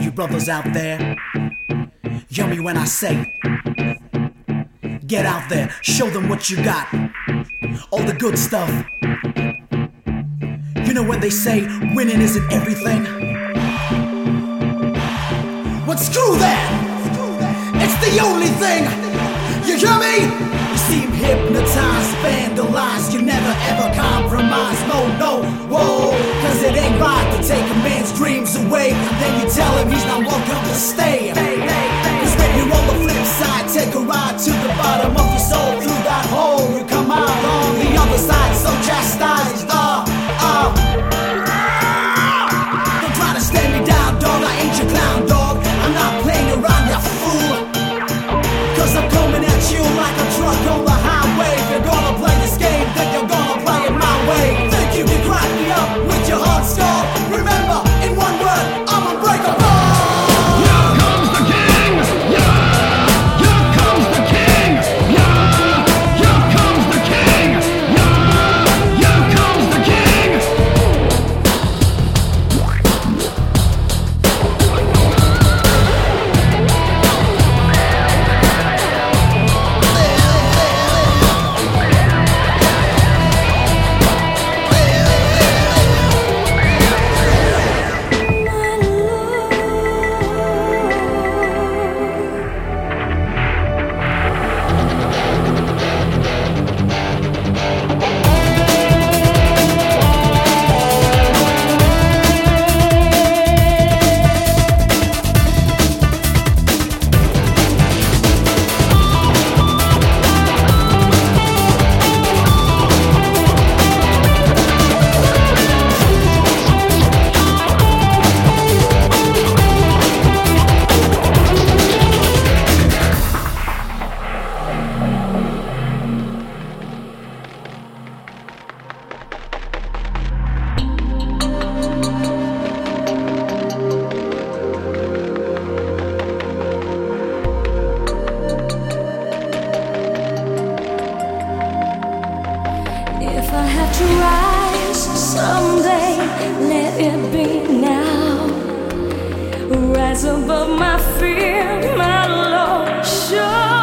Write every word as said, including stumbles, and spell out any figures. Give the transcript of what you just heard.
you brothers out there, hear me when I say, get out there, show them what you got, all the good stuff. You know when they say winning isn't everything? Well, screw that! It's the only thing! You hear me? You seem hypnotized, vandalized, you never ever compromise. No, no, whoa, cause it ain't right to take a man's dreams away and then you tell him he's not welcome to stay. Cause when you're on the flip side, take a ride to the bottom of your soul. Through that hole, you come out on the other side, so chastised. Uh, uh. Don't try to stand me down, dog, I ain't your clown, dog. I'm not playing around, you fool. Cause I'm coming at you like a truck on the highway. If you're gonna play this game, then you're gonna play it my way. Think you can crack me up with your hard skull? Remember, in one word, I'm unbreakable. Here comes the king! Yeah! Here comes the king! Yeah! Here comes the king! Yeah! Here comes the king! If I have to rise someday, let it be now. Rise above my fear, my Lord, show